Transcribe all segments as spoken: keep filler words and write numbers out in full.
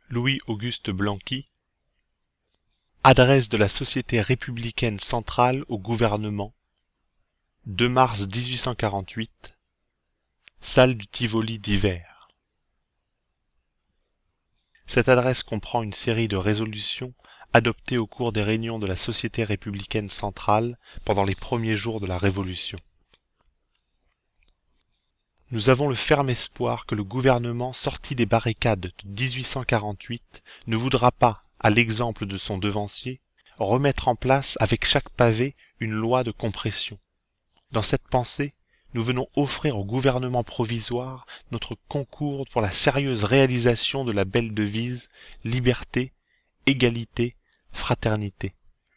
Louis-Auguste Blanqui. Adresse de la Société républicaine centrale au gouvernement, deux mars dix-huit cent quarante-huit, salle du Tivoli d'hiver. Cette adresse comprend une série de résolutions adoptées au cours des réunions de la Société républicaine centrale pendant les premiers jours de la Révolution. Nous avons le ferme espoir que le gouvernement sorti des barricades de dix-huit cent quarante-huit ne voudra pas, à l'exemple de son devancier, remettre en place avec chaque pavé une loi de compression. Dans cette pensée, nous venons offrir au gouvernement provisoire notre concours pour la sérieuse réalisation de la belle devise « Liberté, égalité, fraternité ».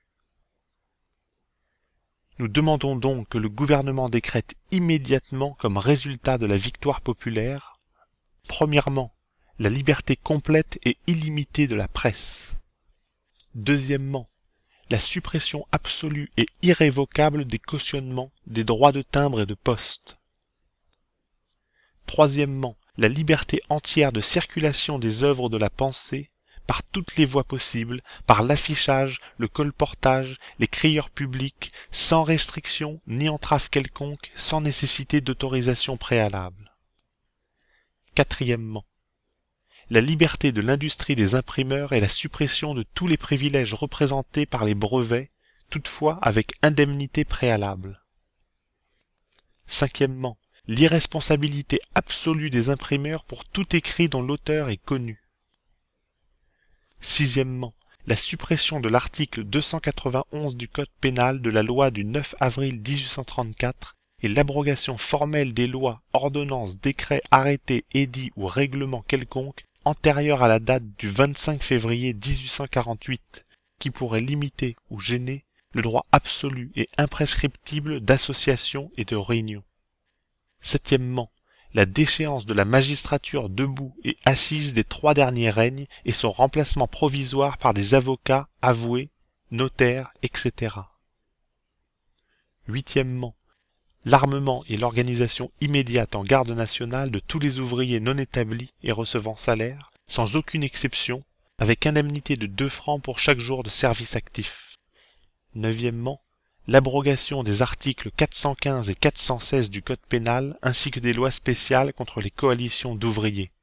Nous demandons donc que le gouvernement décrète immédiatement comme résultat de la victoire populaire, premièrement, la liberté complète et illimitée de la presse. Deuxièmement, la suppression absolue et irrévocable des cautionnements, des droits de timbre et de poste. Troisièmement, la liberté entière de circulation des œuvres de la pensée, par toutes les voies possibles, par l'affichage, le colportage, les crieurs publics, sans restriction ni entrave quelconque, sans nécessité d'autorisation préalable. Quatrièmement, la liberté de l'industrie des imprimeurs et la suppression de tous les privilèges représentés par les brevets, toutefois avec indemnité préalable. Cinquièmement, l'irresponsabilité absolue des imprimeurs pour tout écrit dont l'auteur est connu. Sixièmement, la suppression de l'article deux cent quatre-vingt-onze du Code pénal de la loi du neuf avril dix-huit cent trente-quatre et l'abrogation formelle des lois, ordonnances, décrets, arrêtés, édits ou règlements quelconques antérieurs à la date du vingt-cinq février dix-huit cent quarante-huit, qui pourraient limiter ou gêner le droit absolu et imprescriptible d'association et de réunion. Septièmement, la déchéance de la magistrature debout et assise des trois derniers règnes et son remplacement provisoire par des avocats, avoués, notaires, et cetera. Huitièmement, l'armement et l'organisation immédiate en garde nationale de tous les ouvriers non établis et recevant salaire, sans aucune exception, avec indemnité de deux francs pour chaque jour de service actif. Neuvièmement, l'abrogation des articles quatre cent quinze et quatre cent seize du Code pénal ainsi que des lois spéciales contre les coalitions d'ouvriers.